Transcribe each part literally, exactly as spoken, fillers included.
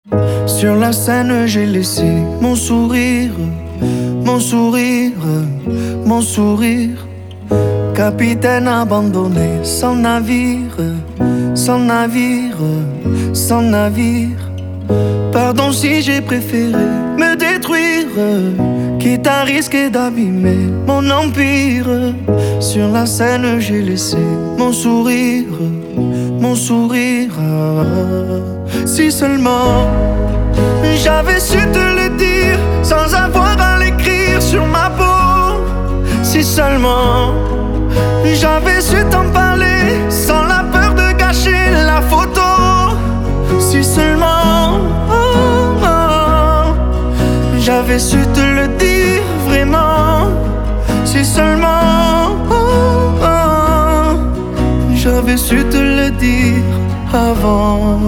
Sur la scène j'ai laissé mon sourire, mon sourire, mon sourire. Capitaine abandonné, sans navire, sans navire, sans navire. Pardon si j'ai préféré me détruire, quitte à risquer d'abîmer mon empire. Sur la scène j'ai laissé mon sourire, mon sourire. Si seulement j'avais su te le dire sans avoir à l'écrire sur ma peau. Si seulement j'avais su t'en parler sans la peur de gâcher la photo. Si seulement oh, oh, j'avais su te le dire vraiment. Si seulement oh, oh, j'avais su te le dire avant.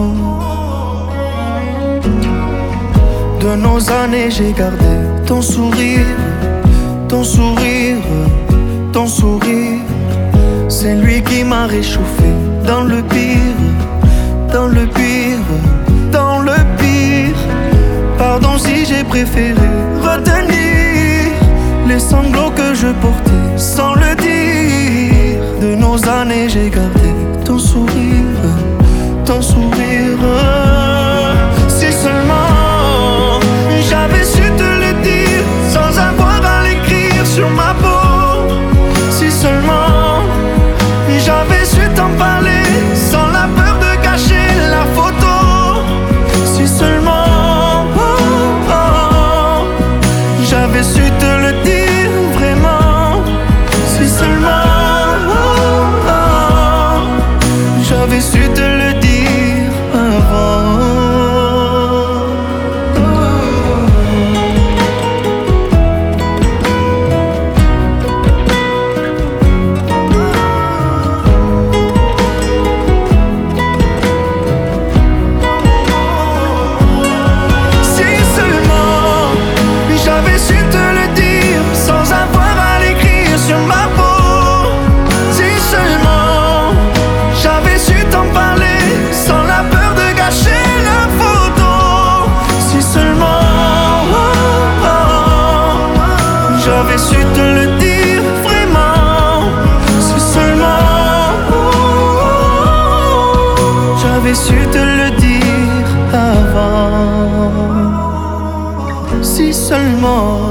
De nos années j'ai gardé ton sourire, ton sourire, ton sourire. C'est lui qui m'a réchauffé dans le pire, dans le pire, dans le pire. Pardon si j'ai préféré retenir les sanglots que je portais sans le dire. De nos années j'ai gardé ton sourire, ton sourire. Si seulement j'avais su te le dire sans avoir à l'écrire sur ma peau. Si seulement j'avais su t'en parler sans la peur de gâcher la photo. Si seulement oh, oh, j'avais su te le dire vraiment. Si seulement oh, oh, j'avais su te le dire avant. J'avais su te le dire vraiment. Si seulement oh, oh, j'avais su te le dire avant. Si seulement